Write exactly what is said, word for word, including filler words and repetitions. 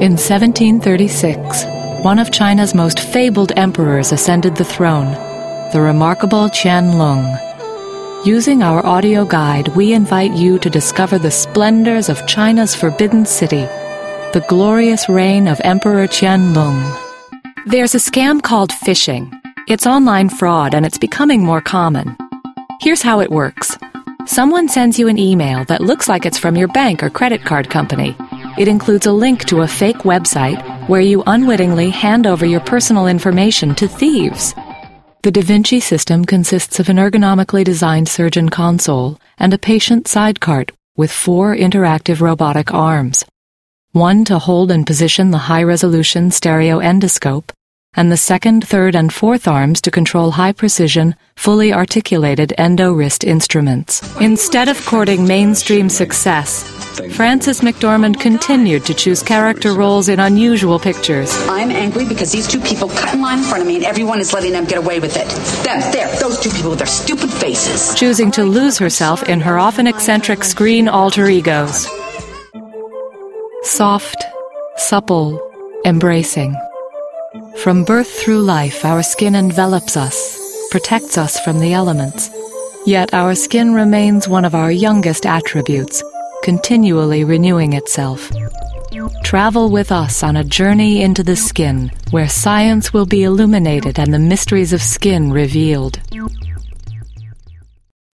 In seventeen thirty-six, one of China's most fabled emperors ascended the throne, the remarkable Qianlong. Using our audio guide, we invite you to discover the splendors of China's Forbidden City, the glorious reign of Emperor Qianlong. There's a scam called phishing. It's online fraud, and it's becoming more common. Here's how it works. Someone sends you an email that looks like it's from your bank or credit card company. It includes a link to a fake website where you unwittingly hand over your personal information to thieves. The Da Vinci system consists of an ergonomically designed surgeon console and a patient side cart with four interactive robotic arms. One to hold and position the high-resolution stereo endoscope, and the second, third, and fourth arms to control high-precision, fully articulated endo-wrist instruments. Instead of courting mainstream success, Frances McDormand continued to choose character roles in unusual pictures. I'm angry because these two people cut in line in front of me and everyone is letting them get away with it. Them, there, those two people with their stupid faces. Choosing to lose herself in her often eccentric screen alter egos. Soft, supple, embracing. From birth through life, our skin envelops us, protects us from the elements. Yet our skin remains one of our youngest attributes, continually renewing itself. Travel with us on a journey into the skin, where science will be illuminated and the mysteries of skin revealed.